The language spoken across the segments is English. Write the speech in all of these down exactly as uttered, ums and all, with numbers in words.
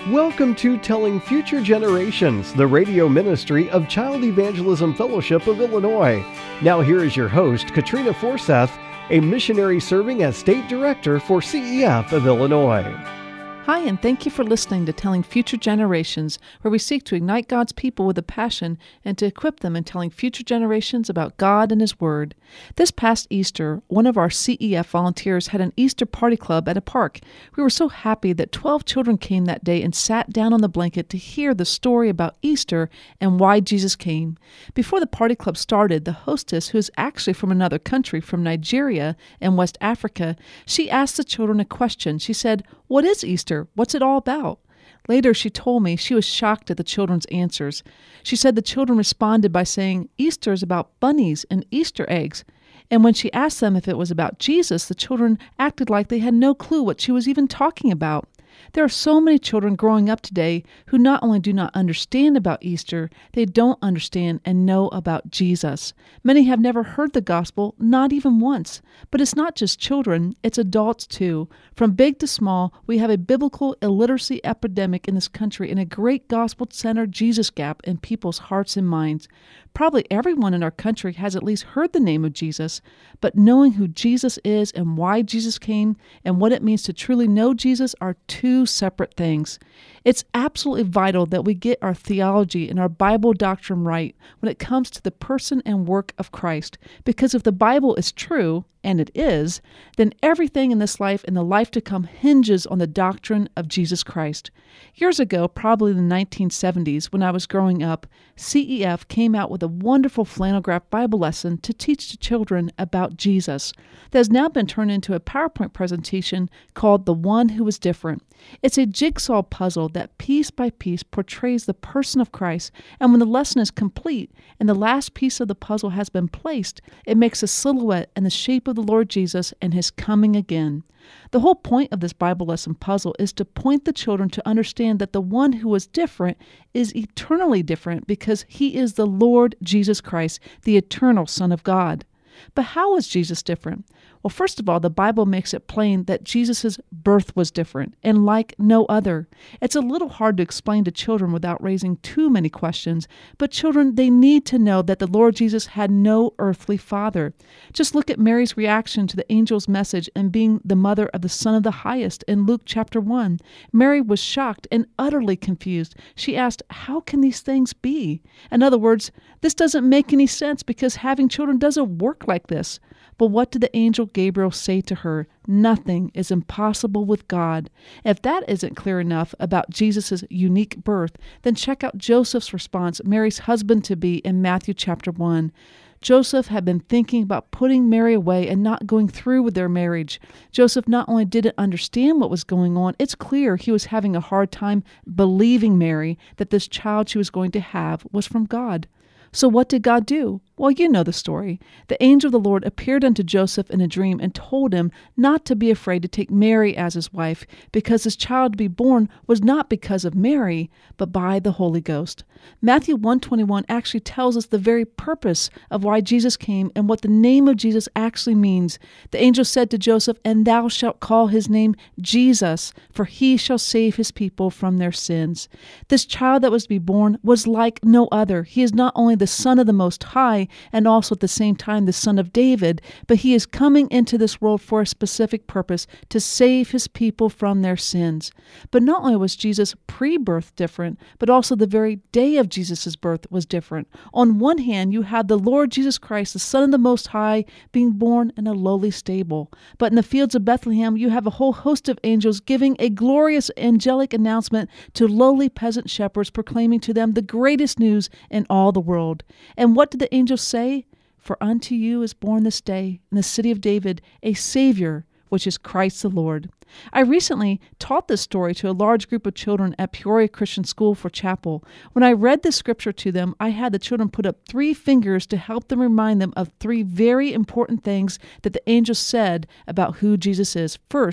Welcome to Telling Future Generations, the radio ministry of Child Evangelism Fellowship of Illinois. Now here is your host, Katrina Forseth, a missionary serving as State Director for C E F of Illinois. Hi, and thank you for listening to Telling Future Generations, where we seek to ignite God's people with a passion and to equip them in telling future generations about God and His Word. This past Easter, one of our C E F volunteers had an Easter party club at a park. We were so happy that twelve children came that day and sat down on the blanket to hear the story about Easter and why Jesus came. Before the party club started, the hostess, who is actually from another country, from Nigeria and West Africa, she asked the children a question. She said, "What is Easter? What's it all about?" Later, she told me she was shocked at the children's answers. She said the children responded by saying, "Easter is about bunnies and Easter eggs." And when she asked them if it was about Jesus, the children acted like they had no clue what she was even talking about. There are so many children growing up today who not only do not understand about Easter, they don't understand and know about Jesus. Many have never heard the gospel, not even once. But it's not just children, it's adults too. From big to small, we have a biblical illiteracy epidemic in this country and a great gospel-centered Jesus gap in people's hearts and minds. Probably everyone in our country has at least heard the name of Jesus, but knowing who Jesus is and why Jesus came and what it means to truly know Jesus are two separate things. It's absolutely vital that we get our theology and our Bible doctrine right when it comes to the person and work of Christ, because if the Bible is true, and it is, then everything in this life and the life to come hinges on the doctrine of Jesus Christ. Years ago, probably in the nineteen seventies, when I was growing up, C E F came out with a wonderful flannel graph Bible lesson to teach the children about Jesus that has now been turned into a PowerPoint presentation called The One Who Was Different. It's a jigsaw puzzle that piece by piece portrays the person of Christ, and when the lesson is complete and the last piece of the puzzle has been placed, it makes a silhouette and the shape of the Lord Jesus and His coming again. The whole point of this Bible lesson puzzle is to point the children to understand that the one who was different is eternally different because He is the Lord Jesus Christ, the eternal Son of God. But how was Jesus different? Well, first of all, the Bible makes it plain that Jesus' birth was different and like no other. It's a little hard to explain to children without raising too many questions, but children, they need to know that the Lord Jesus had no earthly father. Just look at Mary's reaction to the angel's message and being the mother of the Son of the Highest in Luke chapter one. Mary was shocked and utterly confused. She asked, "How can these things be?" In other words, this doesn't make any sense because having children doesn't work like this. But what did the angel Gabriel say to her? Nothing is impossible with God. If that isn't clear enough about Jesus' unique birth, then check out Joseph's response, Mary's husband-to-be, in Matthew chapter one. Joseph had been thinking about putting Mary away and not going through with their marriage. Joseph not only didn't understand what was going on, it's clear he was having a hard time believing Mary that this child she was going to have was from God. So what did God do? Well, you know the story. The angel of the Lord appeared unto Joseph in a dream and told him not to be afraid to take Mary as his wife, because his child to be born was not because of Mary, but by the Holy Ghost. Matthew one twenty-one actually tells us the very purpose of why Jesus came and what the name of Jesus actually means. The angel said to Joseph, "And thou shalt call his name Jesus, for he shall save his people from their sins." This child that was to be born was like no other. He is not only the Son of the Most High, and also at the same time the Son of David, but he is coming into this world for a specific purpose, to save his people from their sins. But not only was Jesus pre-birth different, but also the very day of Jesus' birth was different. On one hand, you had the Lord Jesus Christ, the Son of the Most High, being born in a lowly stable. But in the fields of Bethlehem, you have a whole host of angels giving a glorious angelic announcement to lowly peasant shepherds, proclaiming to them the greatest news in all the world. And what did the angels say? "For unto you is born this day in the city of David a Savior, which is Christ the Lord." I recently taught this story to a large group of children at Peoria Christian School for chapel. When I read the scripture to them, I had the children put up three fingers to help them remind them of three very important things that the angel said about who Jesus is. First,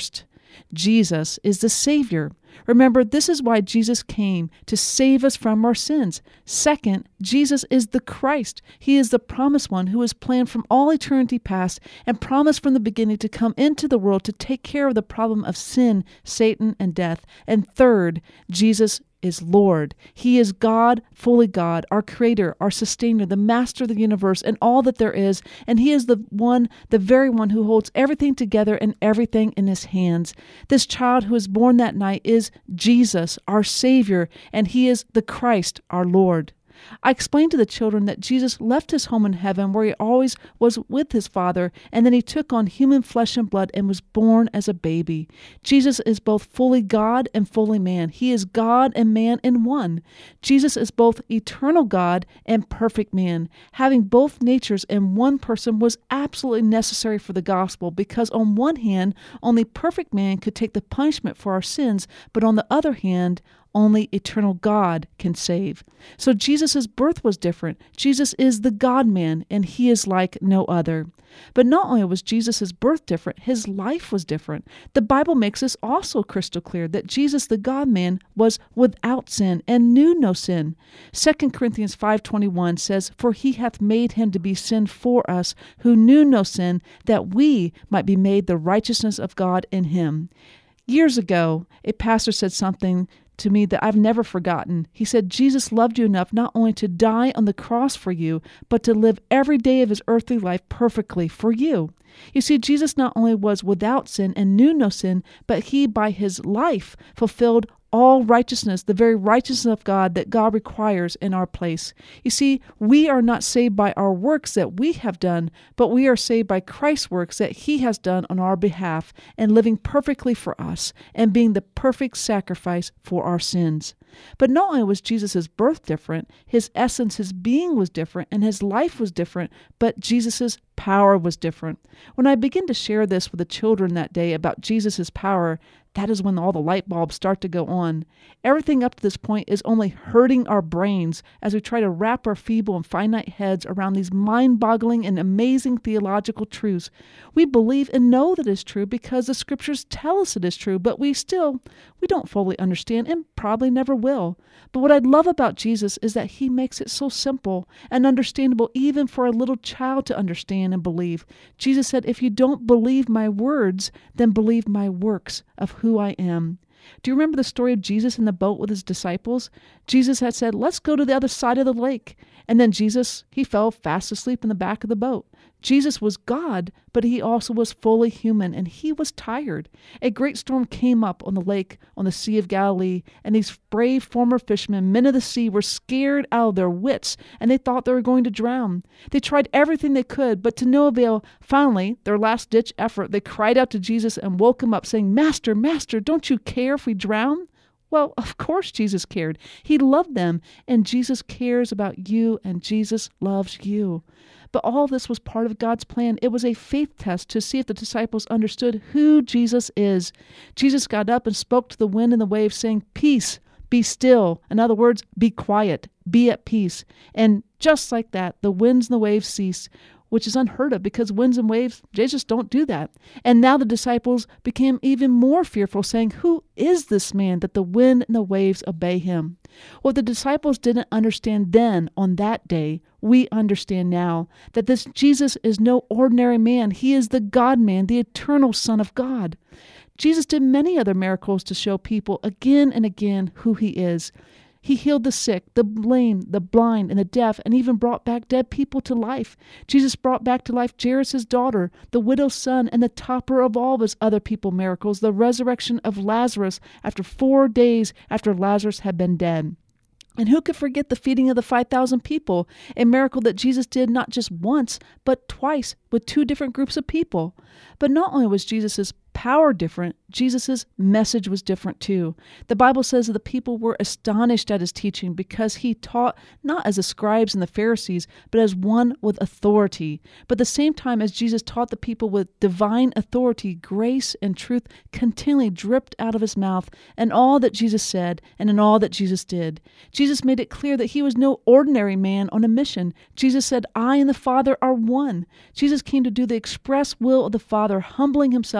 Jesus is the Savior. Remember, this is why Jesus came, to save us from our sins. Second, Jesus is the Christ. He is the promised one who was planned from all eternity past and promised from the beginning to come into the world to take care of the problem of sin, Satan, and death. And third, Jesus is Lord. He is God, fully God, our creator, our sustainer, the master of the universe and all that there is. And he is the one, the very one who holds everything together and everything in his hands. This child who was born that night is Jesus, our Savior, and he is the Christ, our Lord. I explained to the children that Jesus left his home in heaven where he always was with his Father, and then he took on human flesh and blood and was born as a baby. Jesus is both fully God and fully man. He is God and man in one. Jesus is both eternal God and perfect man. Having both natures in one person was absolutely necessary for the gospel because on one hand, only perfect man could take the punishment for our sins, but on the other hand, only eternal God can save. So Jesus' birth was different. Jesus is the God-man, and he is like no other. But not only was Jesus' birth different, his life was different. The Bible makes this also crystal clear that Jesus, the God-man, was without sin and knew no sin. Second Corinthians five twenty-one says, "For he hath made him to be sin for us, who knew no sin, that we might be made the righteousness of God in him." Years ago, a pastor said something to me that I've never forgotten. He said, Jesus loved you enough not only to die on the cross for you, but to live every day of his earthly life perfectly for you. You see, Jesus not only was without sin and knew no sin, but he, by his life, fulfilled all righteousness, the very righteousness of God that God requires in our place. You see, we are not saved by our works that we have done, but we are saved by Christ's works that he has done on our behalf and living perfectly for us and being the perfect sacrifice for our sins. But not only was Jesus' birth different, his essence, his being was different, and his life was different, but Jesus' power was different. When I begin to share this with the children that day about Jesus' power, that is when all the light bulbs start to go on. Everything up to this point is only hurting our brains as we try to wrap our feeble and finite heads around these mind-boggling and amazing theological truths. We believe and know that it's true because the scriptures tell us it is true, but we still, we don't fully understand and probably never will. But what I love about Jesus is that he makes it so simple and understandable even for a little child to understand and believe. Jesus said, if you don't believe my words, then believe my works of who I am. Do you remember the story of Jesus in the boat with his disciples? Jesus had said, let's go to the other side of the lake. And then Jesus, he fell fast asleep in the back of the boat. Jesus was God, but he also was fully human, and he was tired. A great storm came up on the lake on the Sea of Galilee, and these brave former fishermen, men of the sea, were scared out of their wits, and they thought they were going to drown. They tried everything they could, but to no avail. Finally, their last-ditch effort, they cried out to Jesus and woke him up, saying, Master, Master, don't you care if we drown? Well, of course Jesus cared. He loved them, and Jesus cares about you, and Jesus loves you. But all this was part of God's plan. It was a faith test to see if the disciples understood who Jesus is. Jesus got up and spoke to the wind and the waves, saying, Peace, be still. In other words, be quiet, be at peace. And just like that, the winds and the waves ceased, which is unheard of because winds and waves, they just don't do that. And now the disciples became even more fearful, saying, Who is this man that the wind and the waves obey him? What the disciples didn't understand then on that day, we understand now, that this Jesus is no ordinary man. He is the God-man, the eternal Son of God. Jesus did many other miracles to show people again and again who he is. He healed the sick, the lame, the blind, and the deaf, and even brought back dead people to life. Jesus brought back to life Jairus' daughter, the widow's son, and the topper of all of his other people miracles, the resurrection of Lazarus after four days after Lazarus had been dead. And who could forget the feeding of the five thousand people, a miracle that Jesus did not just once, but twice with two different groups of people. But not only was Jesus' power different, Jesus' message was different too. The Bible says that the people were astonished at his teaching because he taught not as the scribes and the Pharisees, but as one with authority. But at the same time as Jesus taught the people with divine authority, grace and truth continually dripped out of his mouth in all that Jesus said and in all that Jesus did. Jesus made it clear that he was no ordinary man on a mission. Jesus said, I and the Father are one. Jesus came to do the express will of the Father, humbling himself in obedience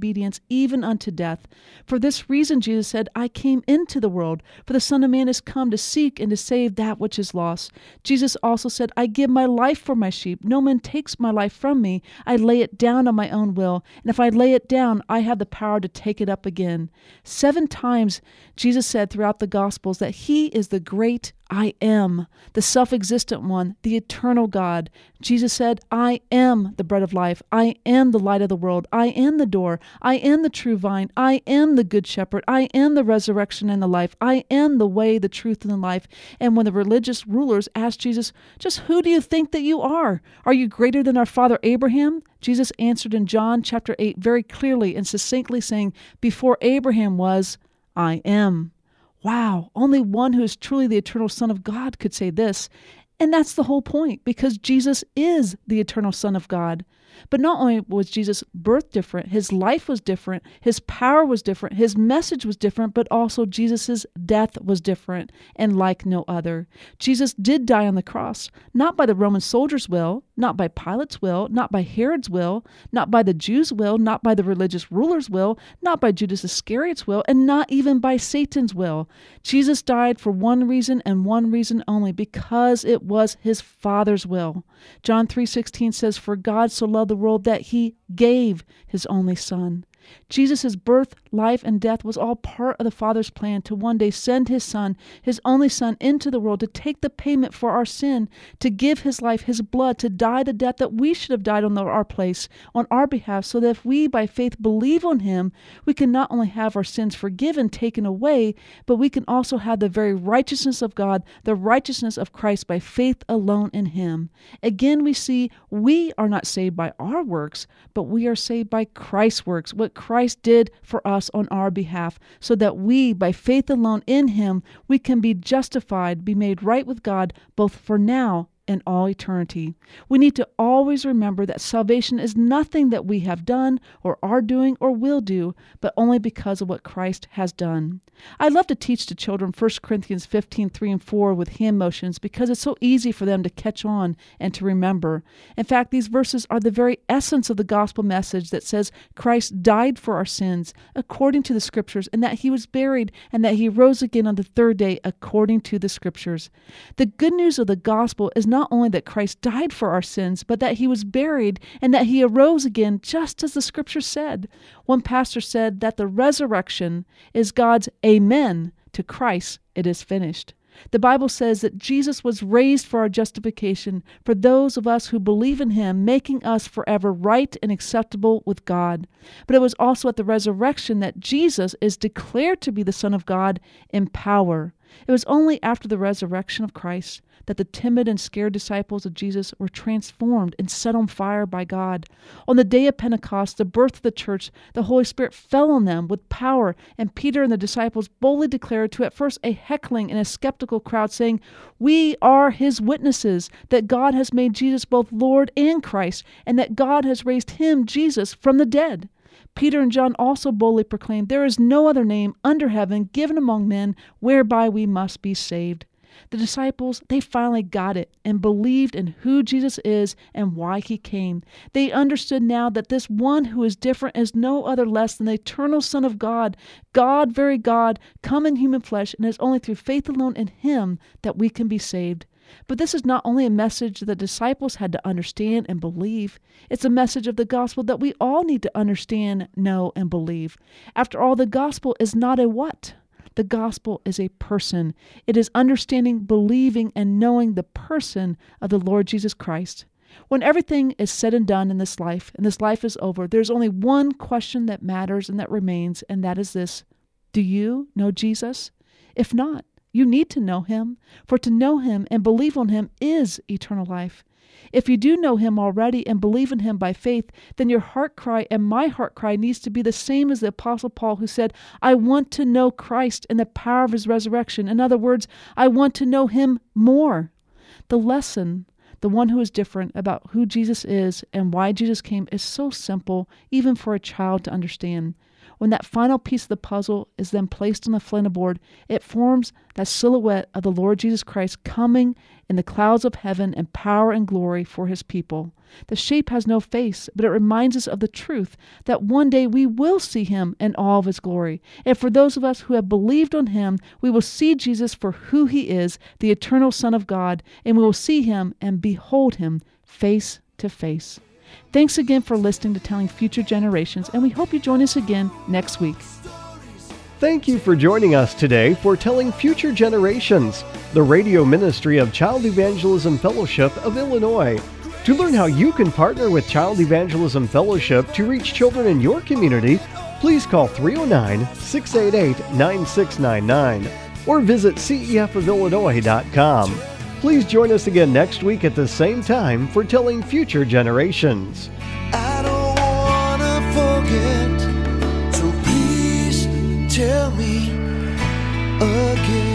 obedience, even unto death. For this reason, Jesus said, I came into the world, for the Son of Man is come to seek and to save that which is lost. Jesus also said, I give my life for my sheep. No man takes my life from me. I lay it down on my own will. And if I lay it down, I have the power to take it up again. Seven times Jesus said throughout the Gospels that he is the great I am, the self-existent one, the eternal God. Jesus said, I am the bread of life. I am the light of the world. I am the door. I am the true vine. I am the good shepherd. I am the resurrection and the life. I am the way, the truth, and the life. And when the religious rulers asked Jesus, just who do you think that you are? Are you greater than our father Abraham? Jesus answered in John chapter eight very clearly and succinctly saying, before Abraham was, I am. Wow, only one who is truly the eternal Son of God could say this. And that's the whole point, because Jesus is the eternal Son of God. But not only was Jesus' birth different, his life was different, his power was different, his message was different, but also Jesus' death was different and like no other. Jesus did die on the cross, not by the Roman soldiers' will, not by Pilate's will, not by Herod's will, not by the Jews' will, not by the religious rulers' will, not by Judas Iscariot's will, and not even by Satan's will. Jesus died for one reason and one reason only, because it was his Father's will. John three sixteen says, for God so loved the world that he gave his only Son. Jesus' birth, life, and death was all part of the Father's plan to one day send his Son, his only Son, into the world to take the payment for our sin, to give his life, his blood, to die the death that we should have died on our place, on our behalf, so that if we by faith believe on him, we can not only have our sins forgiven, taken away, but we can also have the very righteousness of God, the righteousness of Christ by faith alone in him. Again, we see we are not saved by our works, but we are saved by Christ's works, what Christ did for us on our behalf, so that we, by faith alone in him, we can be justified, be made right with God, both for now and all eternity. We need to always remember that salvation is nothing that we have done or are doing or will do, but only because of what Christ has done. I love to teach to children First Corinthians fifteen, three and four with hand motions because it's so easy for them to catch on and to remember. In fact, these verses are the very essence of the gospel message that says Christ died for our sins according to the scriptures, and that he was buried and that he rose again on the third day according to the scriptures. The good news of the gospel is not only that Christ died for our sins, but that he was buried and that he arose again just as the scripture said. One pastor said that the resurrection is God's amen to Christ, it is finished. The Bible says that Jesus was raised for our justification, for those of us who believe in him, making us forever right and acceptable with God. But it was also at the resurrection that Jesus is declared to be the Son of God in power. It was only after the resurrection of Christ that the timid and scared disciples of Jesus were transformed and set on fire by God. On the day of Pentecost, the birth of the church, the Holy Spirit fell on them with power, and Peter and the disciples boldly declared to at first a heckling and a skeptical crowd, saying, "We are his witnesses that God has made Jesus both Lord and Christ, and that God has raised him, Jesus, from the dead." Peter and John also boldly proclaimed, "There is no other name under heaven given among men whereby we must be saved." The disciples, they finally got it and believed in who Jesus is and why he came. They understood now that this one who is different is no other less than the eternal Son of God, God, very God, come in human flesh, and it is only through faith alone in him that we can be saved. But this is not only a message that the disciples had to understand and believe. It's a message of the gospel that we all need to understand, know, and believe. After all, the gospel is not a what? The gospel is a person. It is understanding, believing, and knowing the person of the Lord Jesus Christ. When everything is said and done in this life, and this life is over, there's only one question that matters and that remains, and that is this: do you know Jesus? If not, you need to know him, for to know him and believe on him is eternal life. If you do know him already and believe in him by faith, then your heart cry and my heart cry needs to be the same as the Apostle Paul, who said, "I want to know Christ and the power of his resurrection." In other words, I want to know him more. The lesson, the one who is different about who Jesus is and why Jesus came, is so simple, even for a child to understand. When that final piece of the puzzle is then placed on the flannel board, it forms that silhouette of the Lord Jesus Christ coming in the clouds of heaven in power and glory for his people. The shape has no face, but it reminds us of the truth that one day we will see him in all of his glory. And for those of us who have believed on him, we will see Jesus for who he is, the eternal Son of God, and we will see him and behold him face to face. Thanks again for listening to Telling Future Generations, and we hope you join us again next week. Thank you for joining us today for Telling Future Generations, the radio ministry of Child Evangelism Fellowship of Illinois. To learn how you can partner with Child Evangelism Fellowship to reach children in your community, please call three oh nine, six eight eight, nine six nine nine or visit c e f of illinois dot com. Please join us again next week at the same time for Telling Future Generations. I don't wanna forget, so please tell me again.